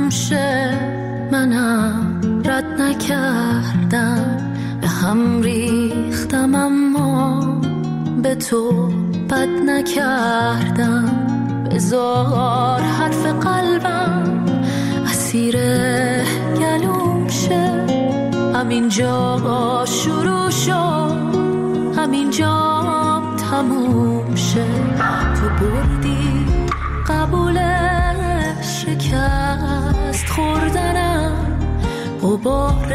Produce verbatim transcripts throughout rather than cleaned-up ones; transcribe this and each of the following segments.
شه منم رد نکردم، به هم ریختم اما به تو بد نکردم. بذار حرف قلبم اسیر گلوم شه، همینجا شروع شد همینجا تموم شه. تو بردی قبول شکست خوردنم، غبار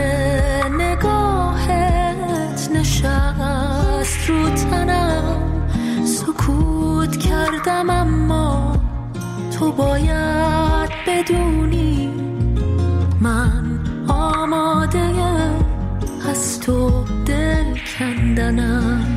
نگاهت نشست رو تنم. سکوت کردم اما تو باید بدونی من آماده از تو دل کندنم.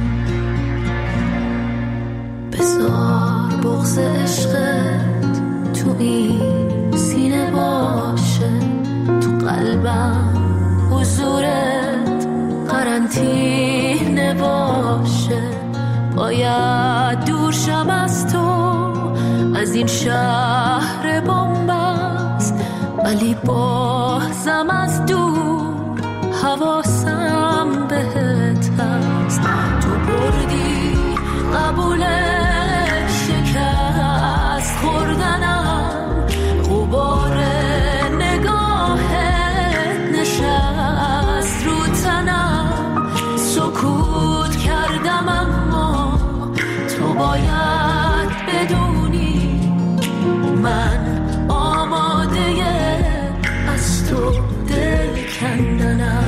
بذار بغض عشقت تو این سینه باشه، تو قلبم حضورت قرنطینه باشه. باید دور شم از تو، از این شهر بنبست، ولی بازم از دور حواسم بهت هست. تو بردی قبول شکست خوردنم، غبار نگاهت نشست رو تنم. سکوت کردم اما تو باید بدونی من آماده از تو دل کندنم.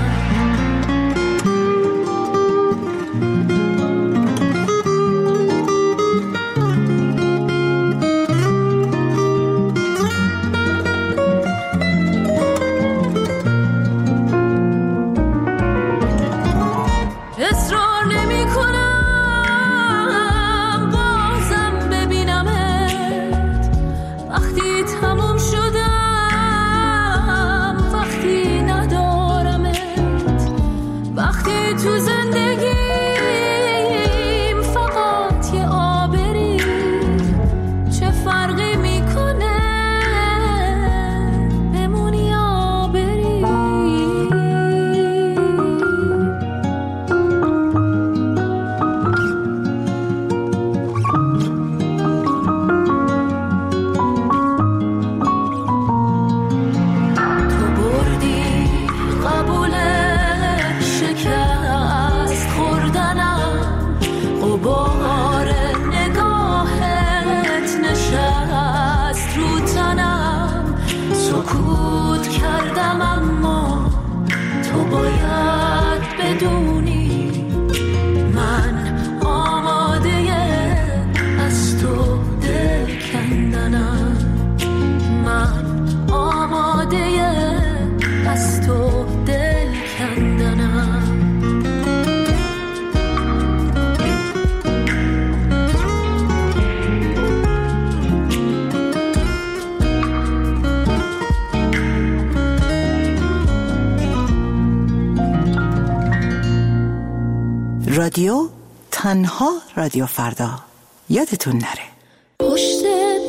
رادیو تنها رادیو فردا، یادتون نره. پشت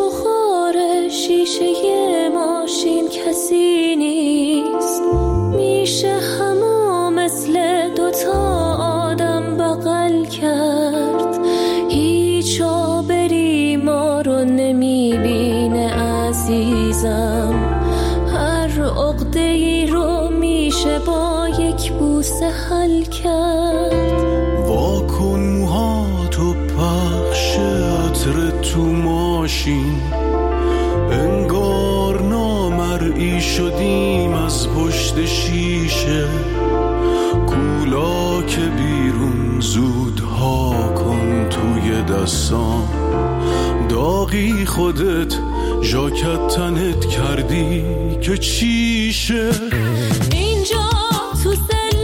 بخار شیشه ماشین کسی نیست، میشه همه مثل دوتا آدم بغل کرد. هیچ آبری ما رو نمیبینه عزیزم، هر عقده‌ای رو میشه با یک بوسه حل کرد. واکن موهاتو پخش عطر تو ماشین، انگار نامرئی شدیم از پشت شیشه. کولا که بیرون زودها کن توی دستام، داغی خودت ژاکت تنت کردی که چیشه. اینجا تو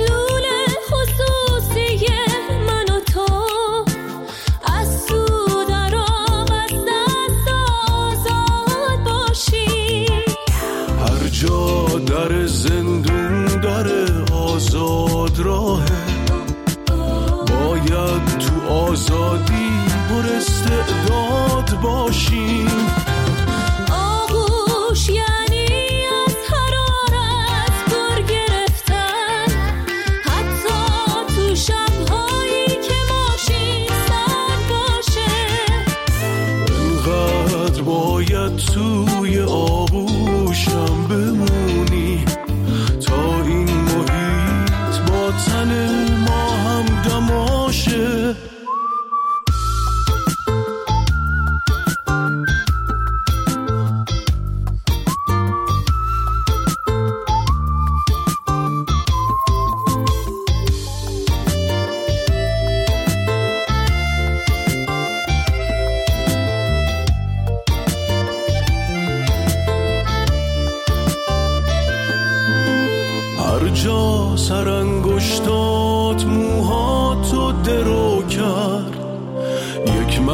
در زندون داره آزاد راهه، باید تو آزادی پر استعداد باشیم. آغوش یعنی از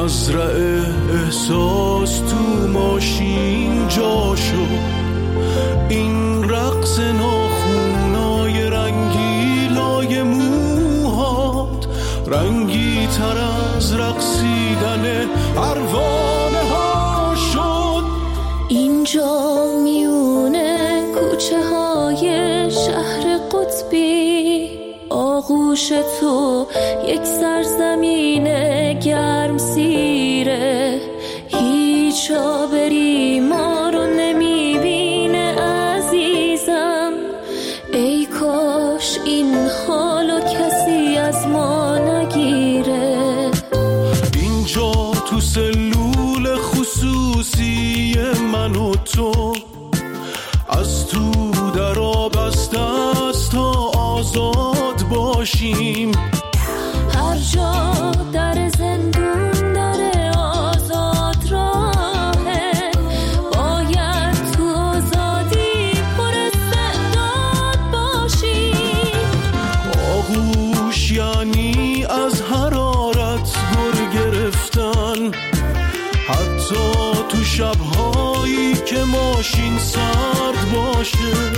مزرعه احساس تو ماشین جا شد. این رقص ناخونای رنگیلای موهات رنگی تر از رقصیدن پروانه ها شد. اینجا میونه کوچه های شهر قطبی، آغوش تو یک سرزمین گرم سیره، هیچ آبری ما رو نمیبینه عزیزم. ای کاش این حالو کسی از ما نگیره. اینجا تو سلول خصوصی من و تو، از تو در آب است تا آزاد باشیم. هر جا در زندون در آزاد راهه، باید تو آزادی پر استعداد باشیم. آغوش یعنی از حرارت گر گرفتن، حتی تو شبهایی که ماشین سرد باشه.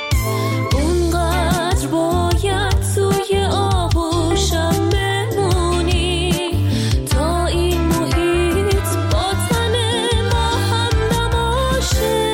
اونقدر باید توی آغوشم بمونی تا این محیط با تن ما هم نباشه.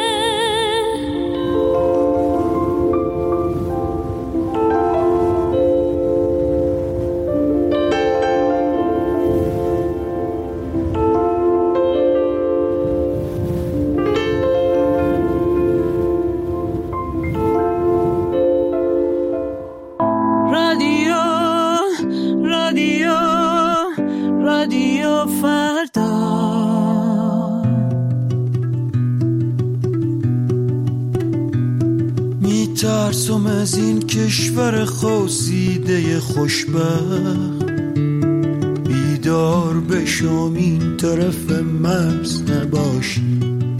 میترسم از این کشور خواسیده خوشبخت، بیدار بشم این طرف مرز نباشی.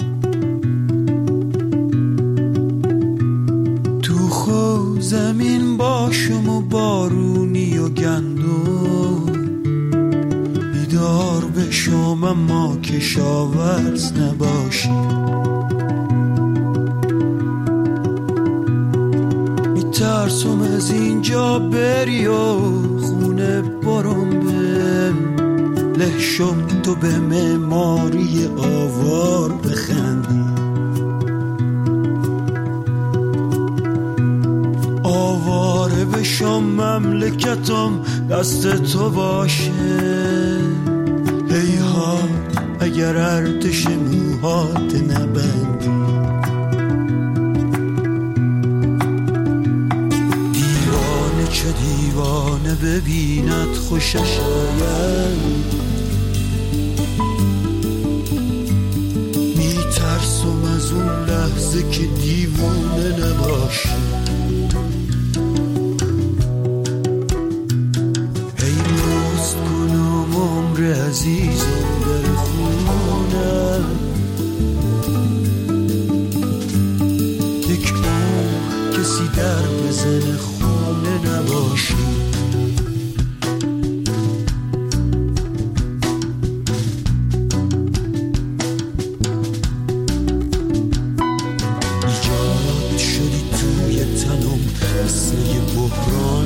تو خو زمین باشم و بارونی و گندم، بیدار بشم اما کشاورز نباشی. ترسم از اینجا بری و خونه برم به لحشم، تو به معماری آوار بخندی. آواره بشم مملکتم دست تو باشه. هیها اگر ارتش موهات نبندی. چه دیوانه ببیند خوشش آید، میترسم از اون لحظه که دیوانه نباشی. هی روست کنم عمر عزیزم در خونه، یک عمر کسی در بزنه خونه نباشی. ایجاد شدی توی تنم مثل یه بحران،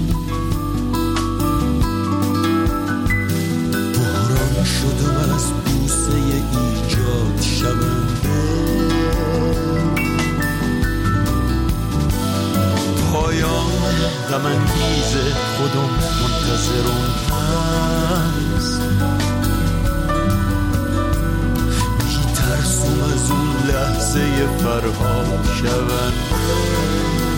بحران شدم از بوسه ایجاد شونده. پایان غم انگیز خودم منتظرم هست، میترسم از اون لحظه فرهاد شونده.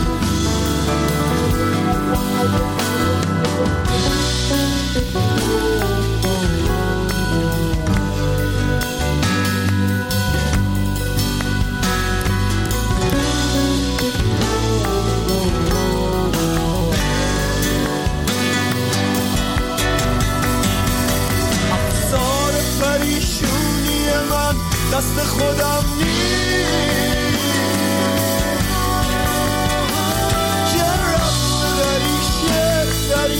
دست خودم نیست که رفت داری شعر داری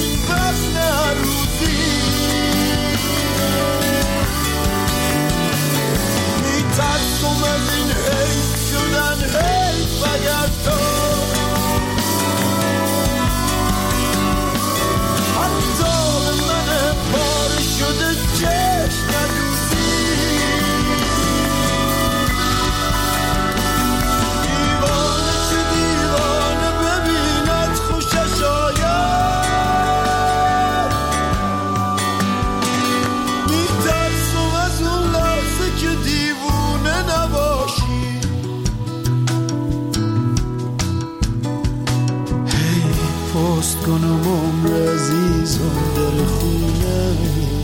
عزیزان در خونه،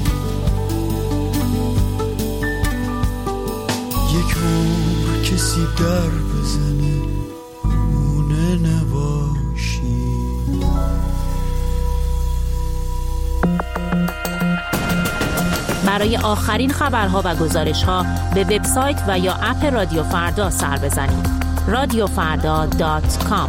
یک عمر کسی در بزنه مونه نباشی. برای آخرین خبرها و گزارش‌ها به وبسایت و یا اپ رادیو فردا سر بزنید. رادیو فردا دات کام.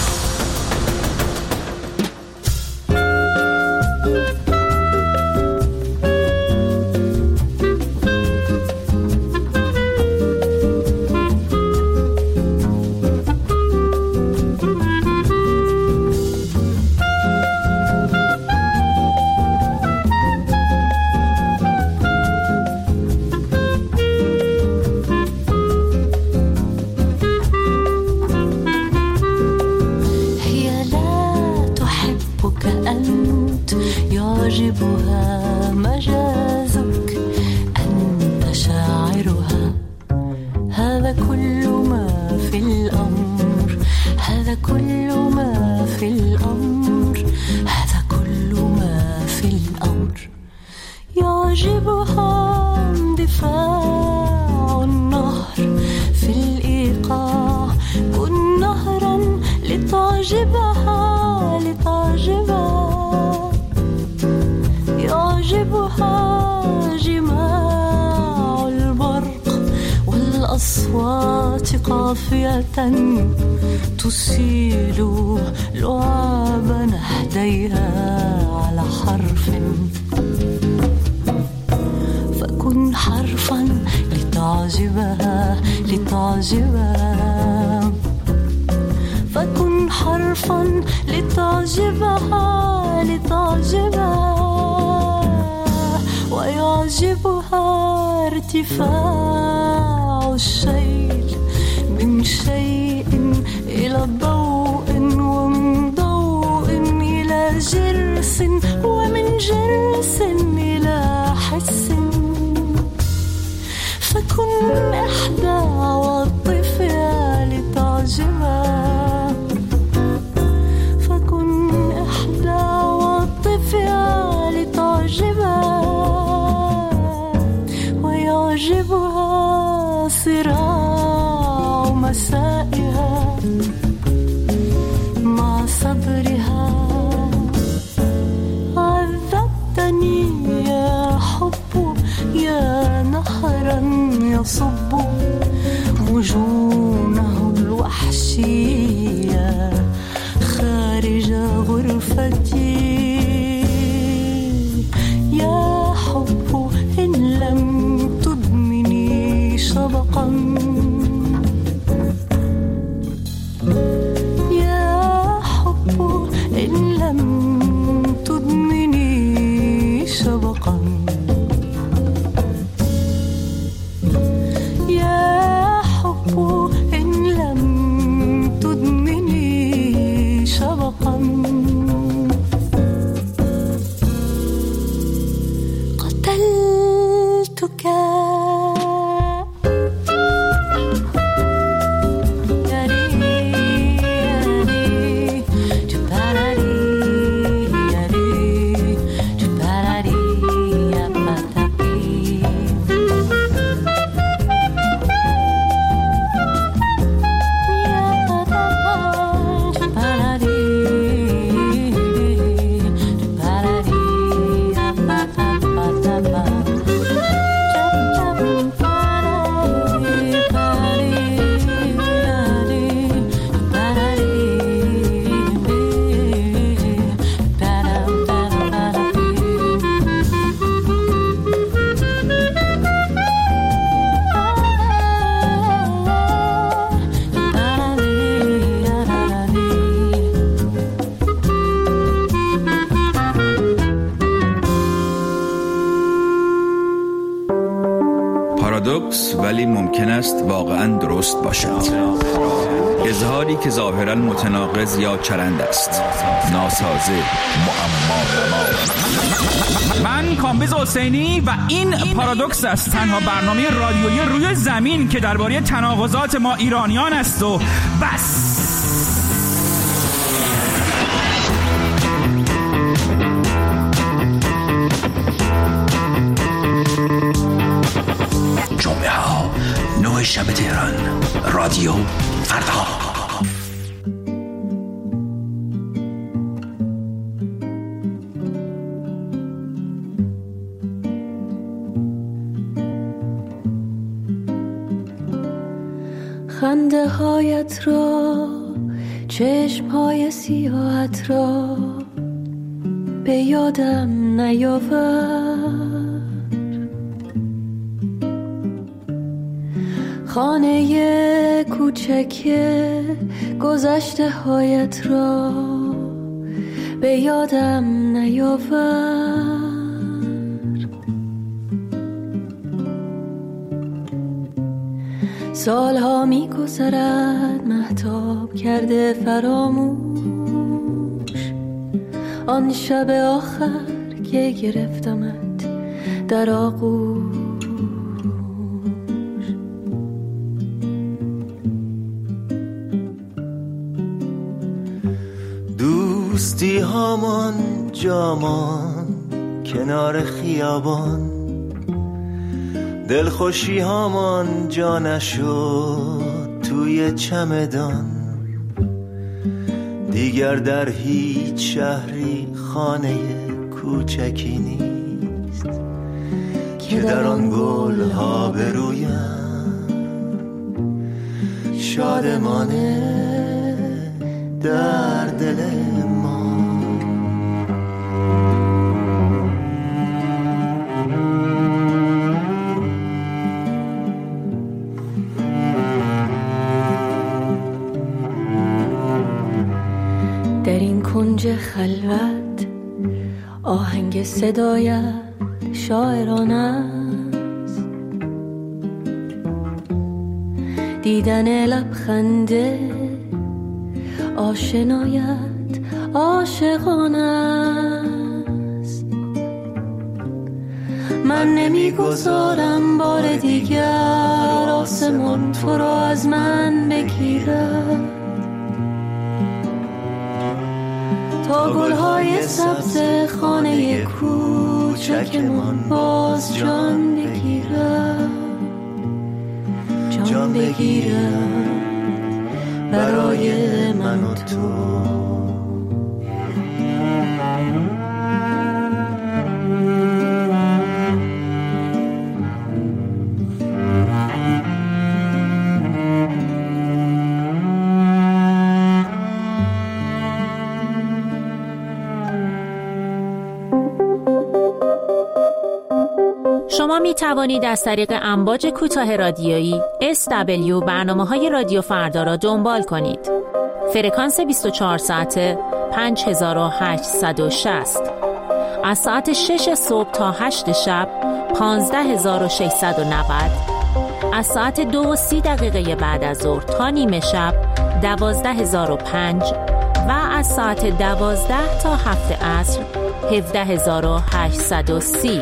يعجبها مجازك، أنت شاعرها. هذا كل ما في الأمر، هذا كل ما في الأمر، هذا كل ما في الأمر. يعجبها اندفاع النهر في الإيقاع. كن نهرا لتعجبها لتعجبها. يعجبها جماع البرق والأصوات قافية تسيل لعاب نهديها على حرف. فكن حرفا لتعجبها لتعجبها. فكن حرفا لتعجبها لتعجبها. ويعجبها ارتفاع الشيل من شيء إلى ضوء، ومن ضوء إلى جرس، ومن جرس إلى حس. فكن إحدى عواطفها لتعجبها. فكن إحدى عواطفها لتعجبها. ويعجبها صراع مسائها مع صبرها. عذبتني يا حب يا نهرا يصب مجونه الوحشية خارج غرفتي. يا حب إن لم تدمني شبقا، يا حب إن لم تدمني شبقا. يا حب إن لم تدمني شبقا. قتلتك پارادوکس ولی ممکن است واقعاً درست باشد. اظهاری که ظاهراً متناقض یا چرند است، ناسازه، معما نما. من کامبیز حسینی و این پارادوکس است، تنها برنامه رادیویی روی زمین که درباره تناقضات ما ایرانیان است و بس. شب تهران. رادیو فردا. خنده هایت را، چشم های سیاهت را به یادم نیاور. خانه کوچک گذشته هایت را به یادم نیاور. سالها می گذرد مهتاب کرده فراموش آن شب آخر که گرفتمت در آغوش. دوستی هامان جامان کنار خیابان، دلخوشی هامان جا نشد توی چمدان. دیگر در هیچ شهری خانه کوچکی نیست که در آن گل ها برویم شادمانه در دل ما. در این کنج خلوت آهنگ صدایت شاعران است، دیدن لبخنده آشنایت عاشقانه است. من نمیگذارم بار دیگر آسمان تو را از من بگیرد، تا گلهای سبز خانه کوچکمان باز جان بگیرد، جان بگیرد برای من و تو. شما می توانید از طریق امواج کوتاه رادیویی اس دبلیو برنامه‌های رادیو فردا را دنبال کنید. فرکانس بیست و چهار ساعته پنج هزار و هشتصد و شصت، از ساعت شش صبح تا هشت شب پانزده هزار و ششصد و نود، از ساعت دو و سی دقیقه بعد از ظهر تا نیمه شب دوازده هزار و پنج و از ساعت دوازده تا هفت عصر هفده هزار و هشتصد و سی.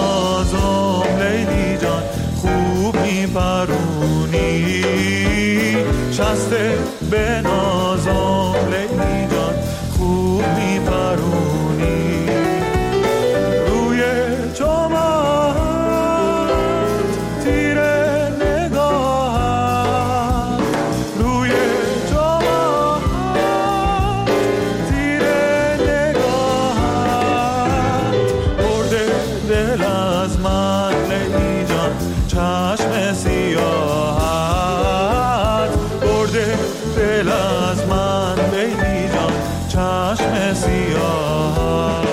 به نازم لیلی جان خوب میپرونی. به نازم لیلی جان خوب میپرونی روی چمن تیره نگاه روی چمن تیره نگاه برده دل از من لیلی جان چشم سیاهت برده دل از من لیلی جان چشم سیاهت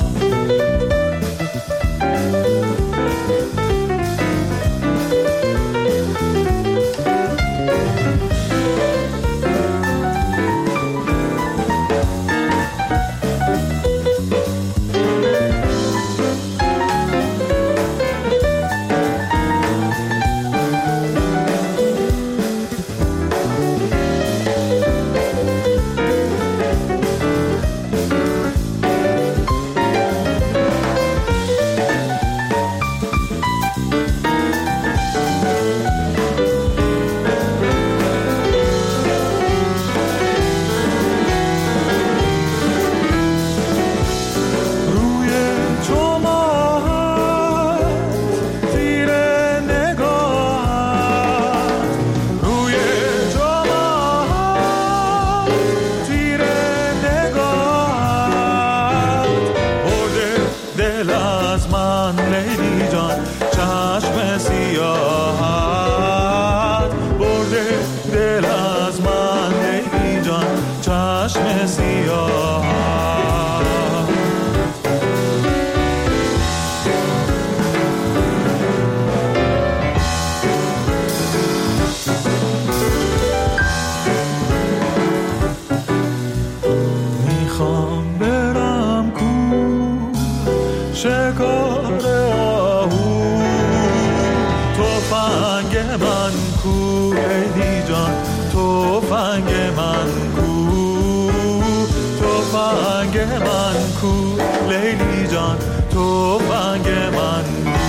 لیلی جان تو بنگ من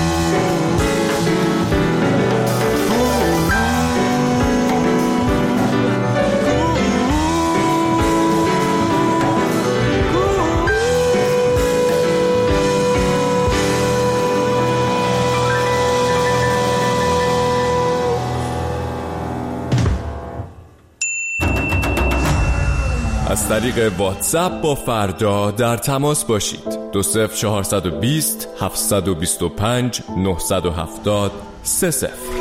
از طریق واتساپ با فردا در تماس باشید. دو صفر چهارصد و بیست هفتصد و بیست و پنج نهصد و هفتاد سه صفر.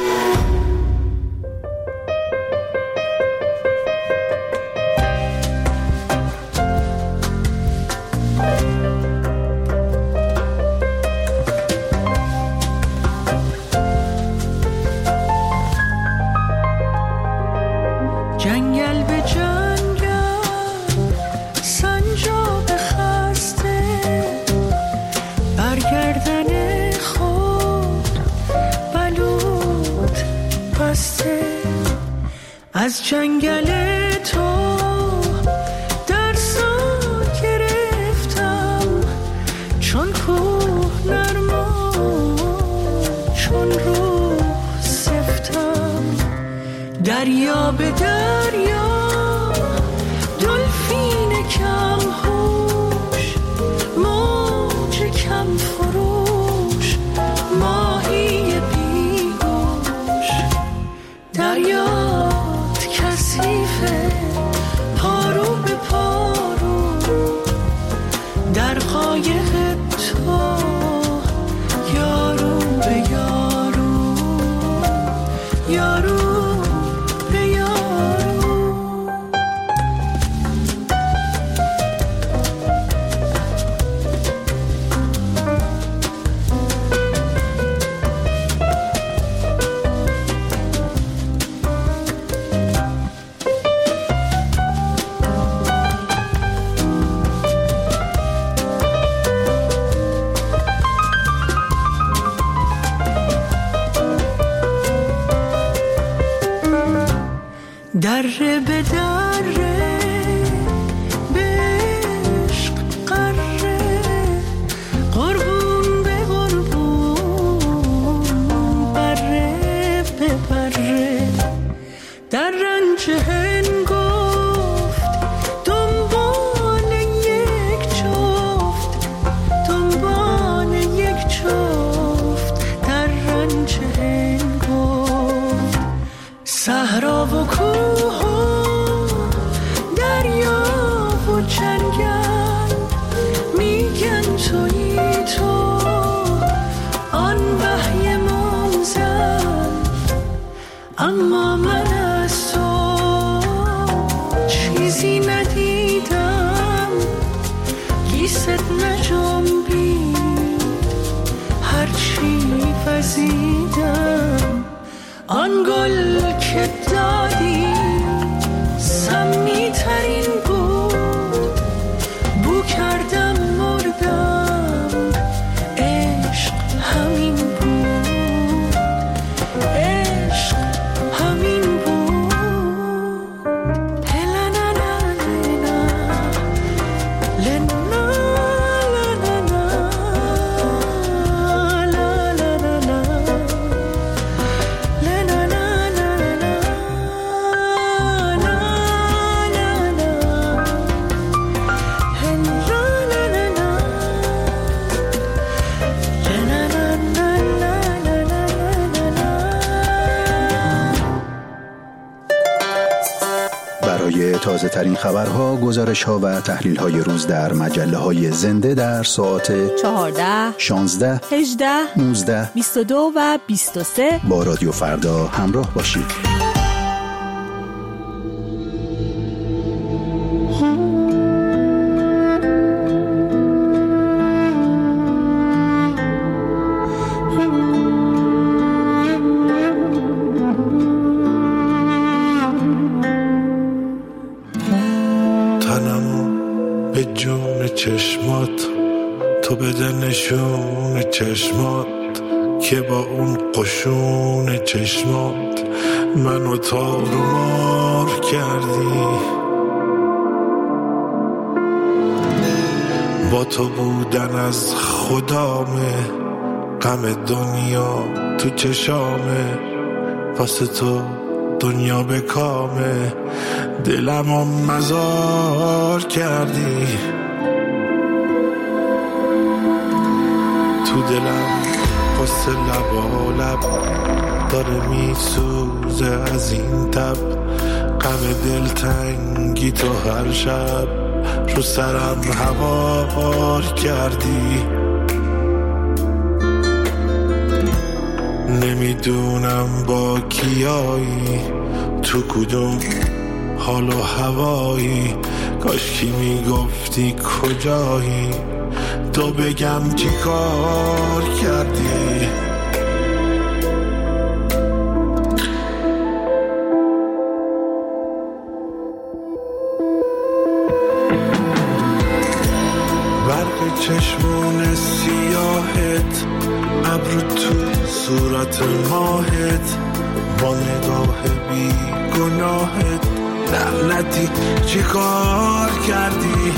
جنگل به جنگل سنجاب خسته برگردن خود بلود بسته از جنگل تو درسا گرفتم چون کوه نرما چون روح سفتم دریا به دریا دلفین کم هوش موج کم فروش ماهی بیگوش دریات کثیفه پارو به پارو در قایق تو یارو به یارو یارو دره به دره به عشق قره قربون به قربون بره به بره در رنج هنگو وزیدم آن گل که دادی سمی ترین بود بو کردم مردم عشق همین بود عشق همین بود هلنا لنا لنا برای تازه ترین خبرها، گزارش ها و تحلیل های روز در مجله های زنده در ساعت چهارده، شانزده، هجده، نوزده، بیست و دو و بیست و سه با رادیو فردا همراه باشید. به جون چشمات تو بده نشون چشمات که با اون قشون چشمات منو تار و مار کردی. با تو بودن از خدامه غم دنیا تو چشامه واسه تو دنیا به کامه دلمو مزار کردی. تو دلم قصه لبا لب داره میسوزه از این تب غم دلتنگی تو هر شب رو سرم هوار کردی. نمیدونم با کیایی تو کدوم حال و هوایی کاشکی میگفتی کجایی تو بگم چی کار کردی. برق چشمون سیاهت ابرو تو صورت ماهت با نگاه بی گناهت لعنتی چی کار کردی.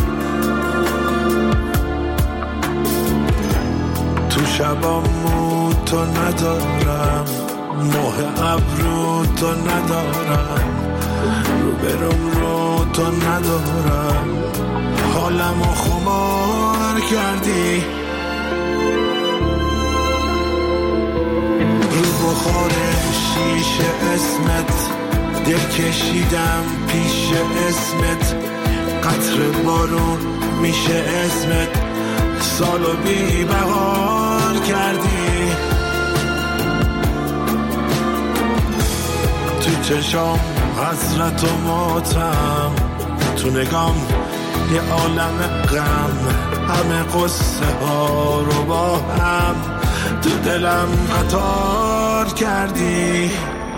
تو شبامو تو ندارم ماه ابرو تو ندارم رو برم رو تو ندارم حالمو خمار کردی. رو بخور شیشه اسمت دل کشیدم پیش اسمت قطر بارون میشه اسمت سالو بی بهار کردی. تو چشام حسرت و ماتم تو نگام یه عالم غم همه قصه ها رو با هم تو دلم قطار کردی.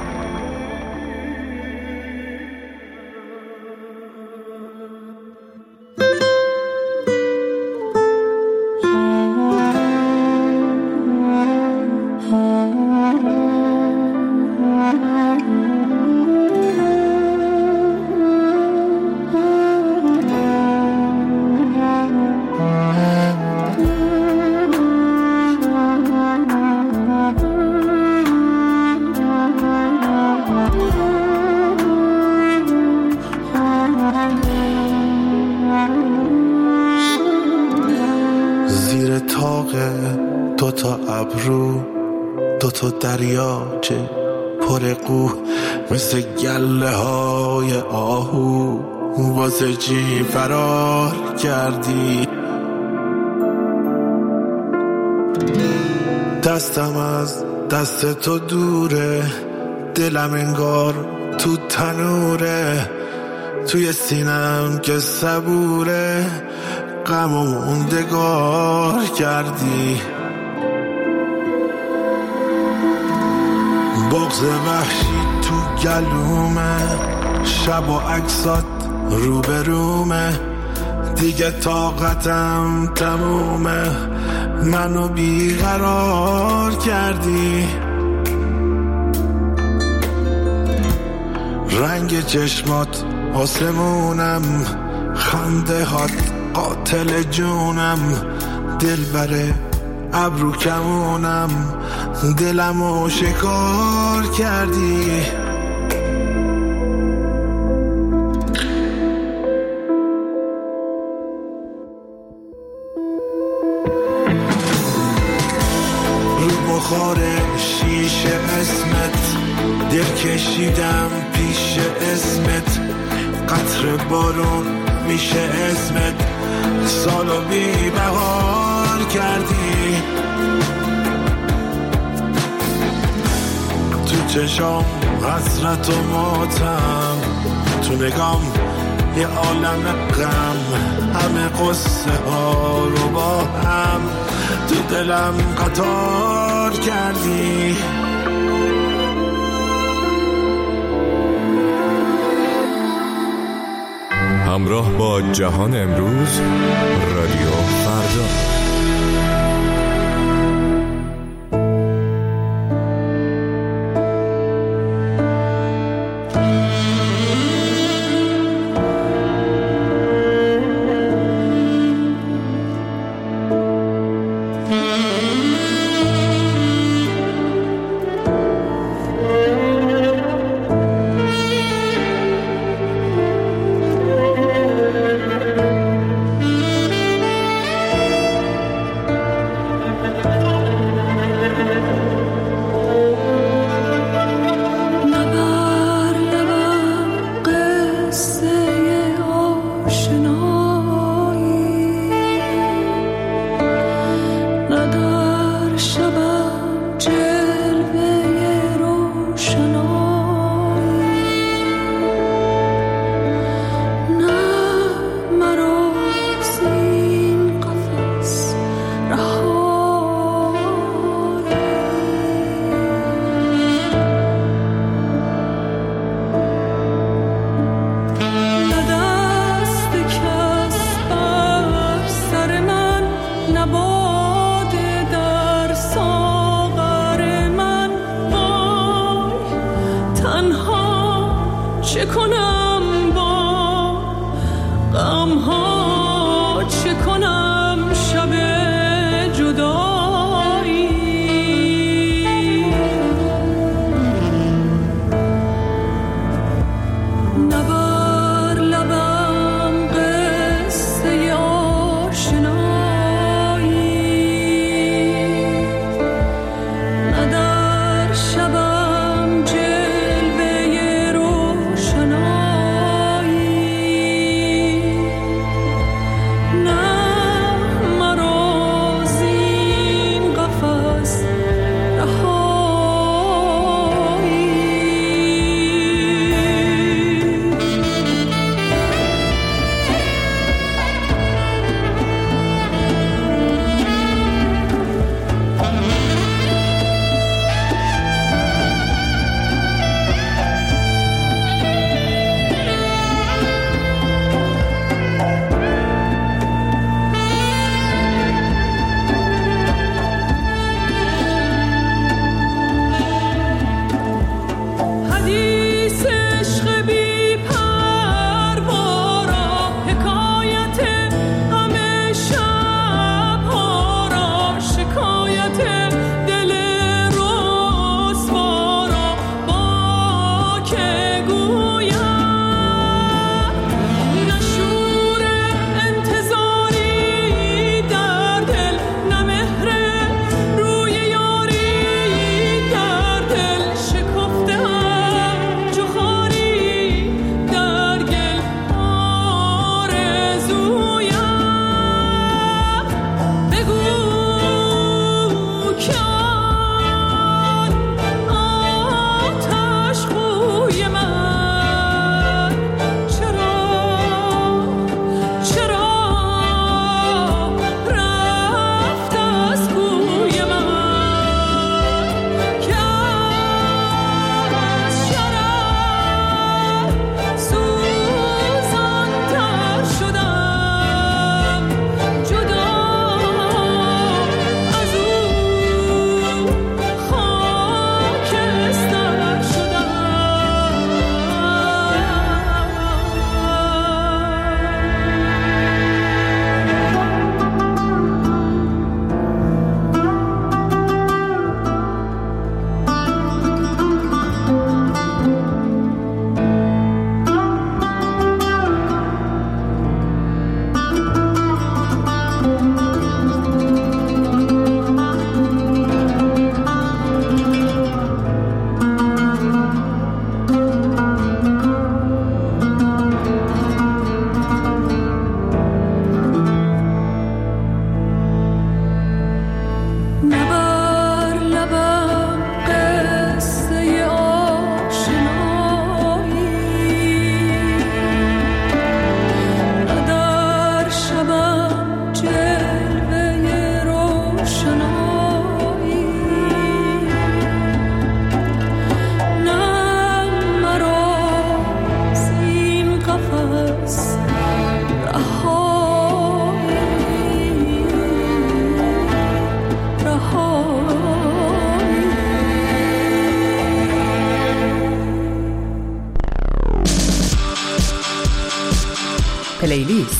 دوتا ابرو دوتا دریاچه پر قو مثل گله های آهو واسه چی فرار کردی. دستم از دست تو دوره دلم انگار تو تنوره توی سینم که صبوره غم و موندگار کردی. نبض وحشی تو گلومه، شب و عکسات رو به رومه، دیگه طاقتم تمومه، منو بیقرار کردی. رنگ چشمات آسمونم، خنده هات قاتل جونم، دل بره ابرو کمونم، دلمو شکار کردی. رو بخار شیشه اسمت، دل کشیدم پیش اسمت، قطر بارون میشه اسمت، سالو بی بهار کردی. تو چشام حسرت و ماتم، تو نگام یه عالم غم، همه قصه ها رو با هم تو دلم قطار کردی. همراه با جهان امروز، رادیو فردا. پلیلیست.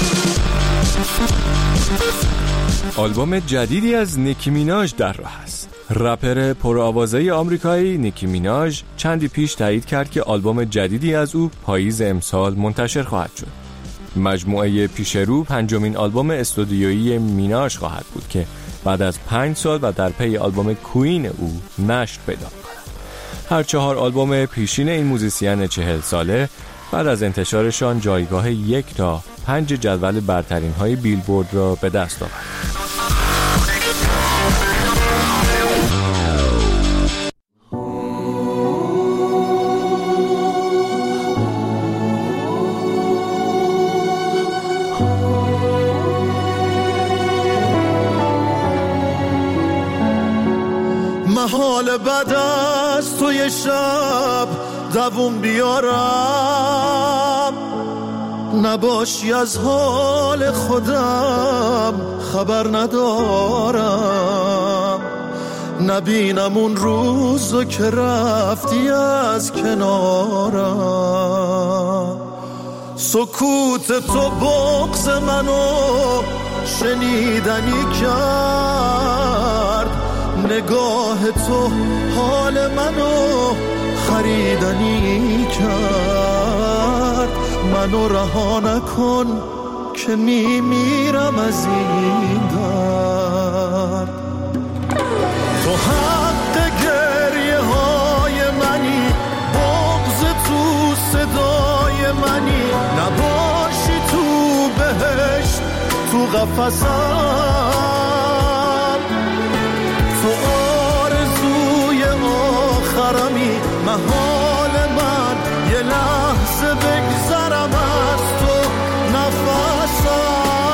آلبوم جدیدی از نیکی میناژ در راه است. رپر پرآوازه آمریکایی نیکی میناژ چندی پیش تایید کرد که آلبوم جدیدی از او پاییز امسال منتشر خواهد شد. مجموعه پیش رو پنجمین آلبوم استودیویی میناژ خواهد بود که بعد از پنج سال و در پی آلبوم کوین او نشر پیدا کند. هر چهار آلبوم پیشین این موزیسین چهل ساله بعد از انتشارشان جایگاه یک تا پنج جدول برترین های بیلبورد را به دست آورد. محال بعد از توی شب دووم بیارم، نباشی از حال خودم خبر ندارم، نبینم اون روزو که رفتی از کنارم. سکوت تو بغض منو شنیدنی کرد، نگاه تو حال منو خریدنی کرد. منو رها نکن که میمیرم از این درد. تو حق گریه های منی، بغض تو صدای منی، نباشی تو بهشت تو قفسم. تو آرزوی آخرمی، محال من یه لحظه بگذرم از تو نفسم.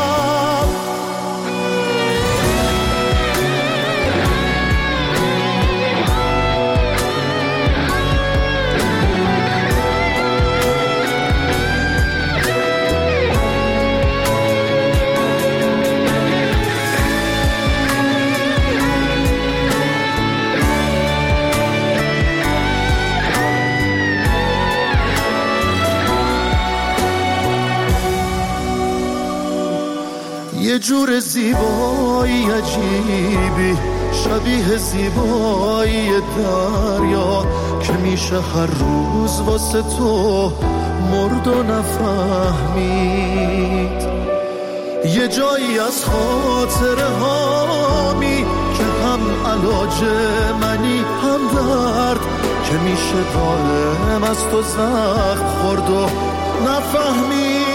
یه جور زیبایی عجیبی، شبیه زیبایی دریا، که میشه هر روز واسه تو مرد و نفهمید. یه جایی از خاطره هامی که هم علاج منی هم درد، که میشه دائم از تو زخم خورد و نفهمید.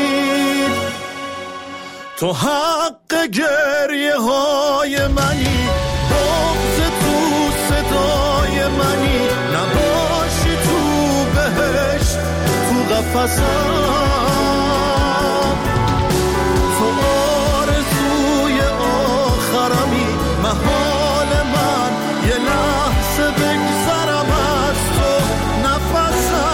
تو حق گریه های منی، بغض تو صدای منی، نباشی تو بهشت تو قفسم. تو آرزوی آخرمی، محال من یه لحظه بگذرم از تو نفسم.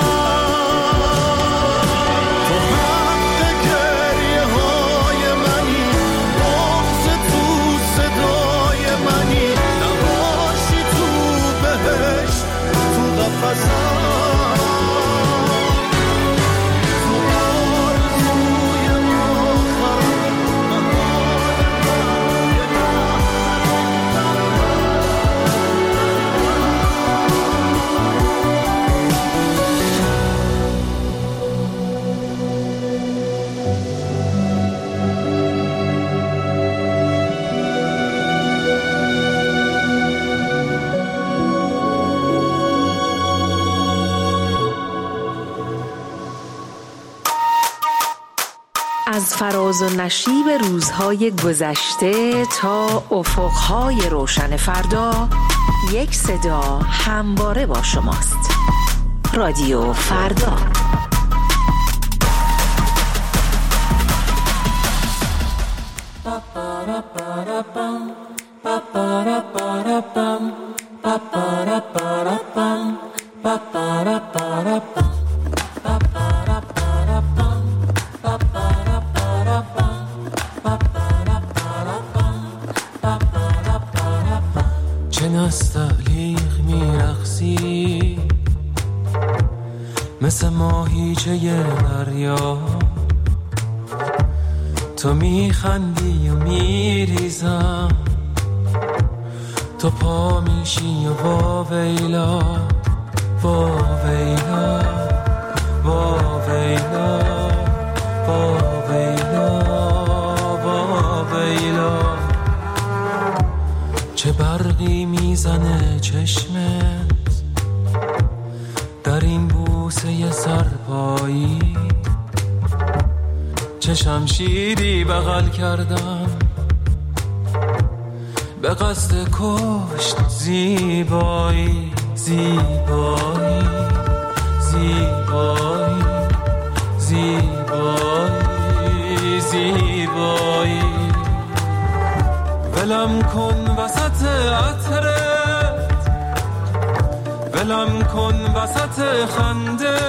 از فراز و نشیب روزهای گذشته تا افقهای روشن فردا، یک صدا همواره با شماست. رادیو فردا. مثل ماهیچه دریا، تو میخندی و میریزم، تو پا میشی و وا ویلا وا ویلا وا ویلا وا ویلا وا ویلا. چه برقی میزنه چشمت در این بوسه سرپایی، چه شمشیری بغل کردم به قصد کشت زیبایی زیبایی زیبایی زیبایی زیبایی. ولم کن وسط عطرت، ولم کن وسط خنده،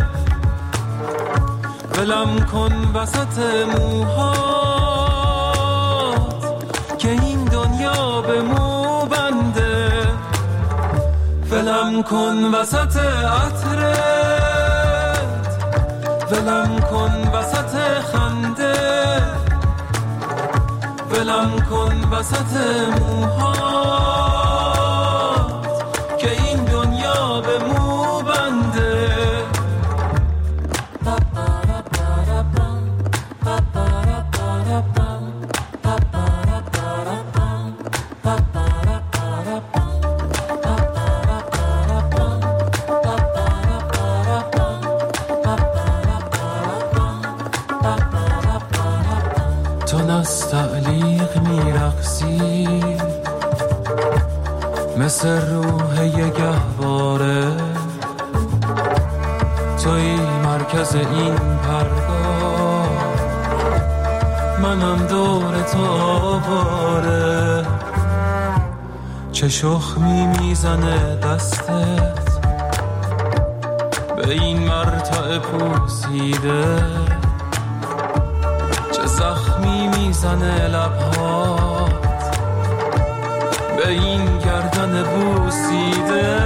ولم کن وسط موهات که این دنیا به مو بنده. ولم کن وسط عطرت، ولم کن وسط خنده، ولم کن وسط موهات که این دنیا به مو بنده. تو نستعلیق میرقصی مثل روح یه گهواره، توی مرکز این پرگاه، منم دور تو آواره. چه شخمی میزنه دستت به این مرتع پوسیده، چه زخمی میزنه لبهات به این گردن بوسیده.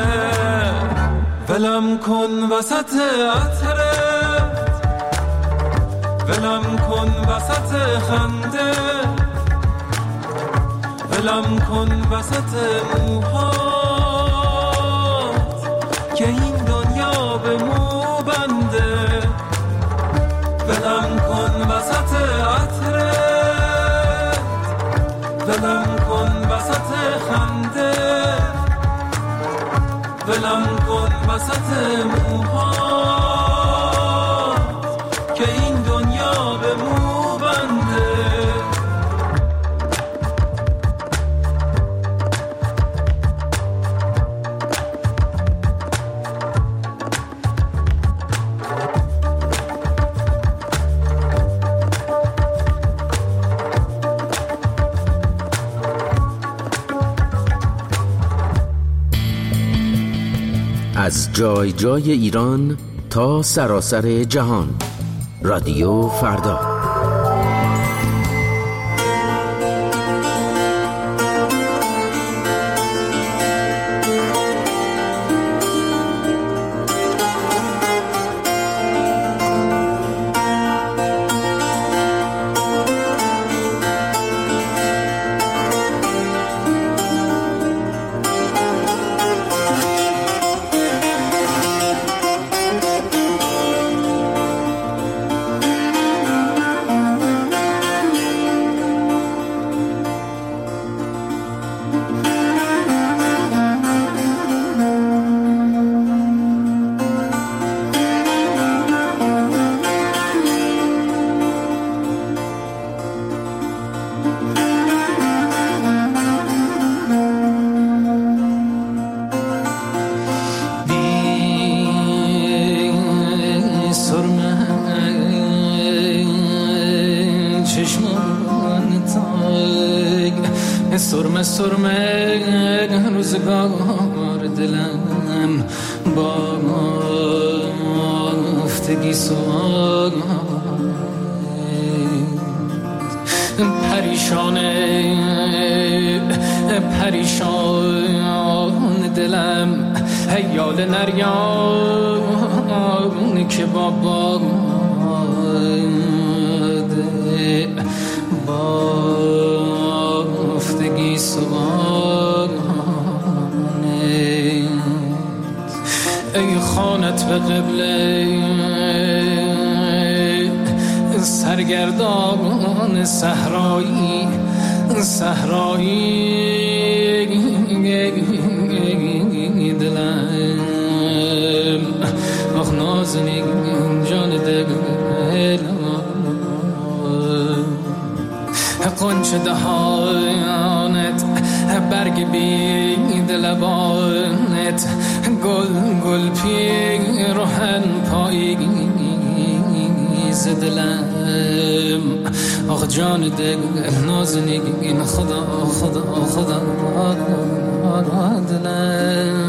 ولم کن وسط عطرت، ولم کن وسط خنده، ولم کن وسط موهات که این دنیا به مو بنده. ولم کن وسط عطرت، ولم کن وسط خنده، ولم کن وسط موهات که این دنیا به مو بنده. از جای جای ایران تا سراسر جهان، رادیو فردا. سرمه سرمه روزگار دلم با افتگی سوال پریشانه پریشان دلم هیال نریان که بابا بافتگی سوانت ای خانت به قبله سرگردان صحرایی صحرایی دلم آخ نازنین جان دلم قنچه دهانت برگ بید لبانت گل گل پیرهن پایی دلم آخ جان دل نازنین خدا خدا خدا دلم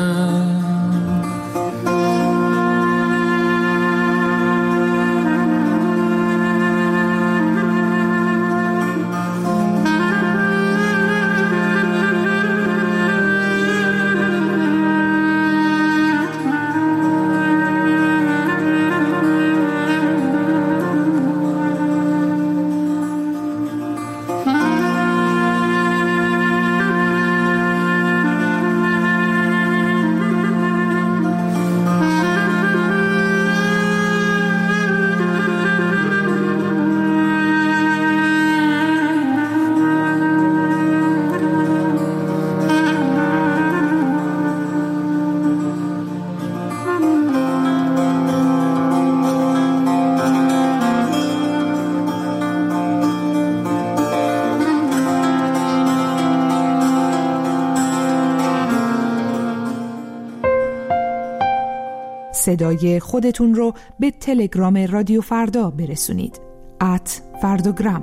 صدای خودتون رو به تلگرام رادیو فردا برسونید. ات فرداگرام.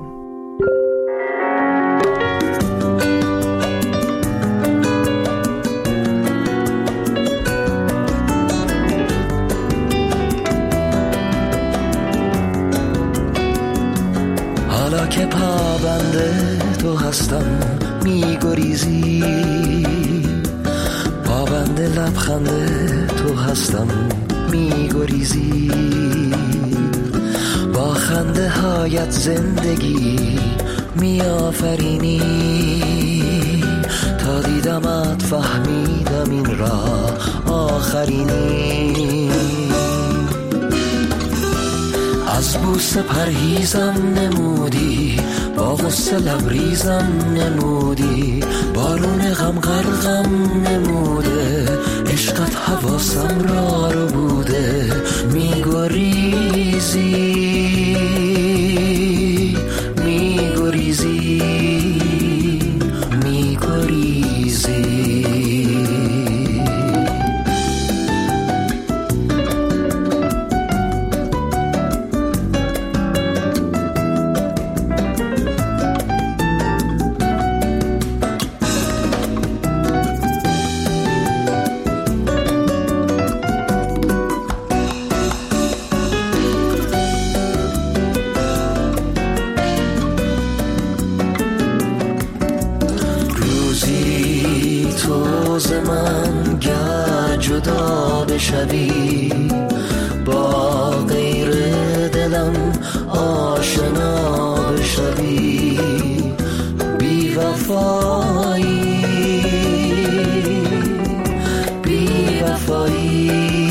حالا که پابنده تو هستم میگریزی، پابنده لبخنده تو هستم میگریزی، با خنده هایت زندگی میآفرینی، تا دیدمت فهمیدم این راه آخرینی. از بوسه پرهیزم نمودی، با غصه لبریزم نمودی، بارون غم غرقم نموده، عشقت حواسم را رو بوده، میگریزی میگریزی میگریزی. شوی با غیر دلم آشنا بشوی، بی وفایی بی وفایی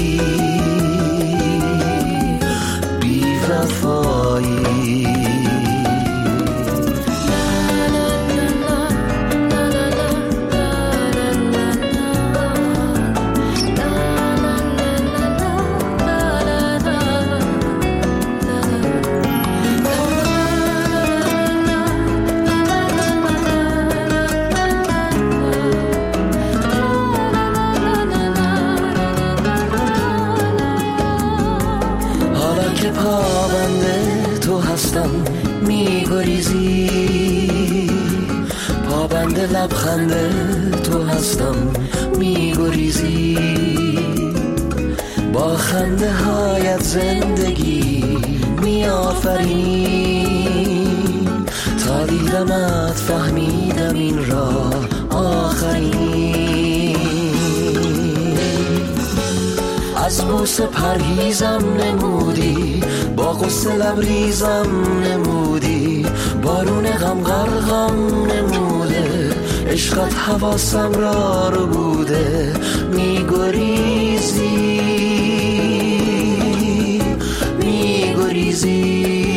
بی وفایی. میگریزی، پابنده لبخنده تو هستم میگریزی، با خنده هایت زندگی میآفرینی، تا دیدمت فهمیدم این راه آخرین. از بوسه پرهیزم نمودی، با غصه لبریزم نمودی، بارون غم غرقم نموده، عشقت حواسم را رو بوده، میگریزی میگریزی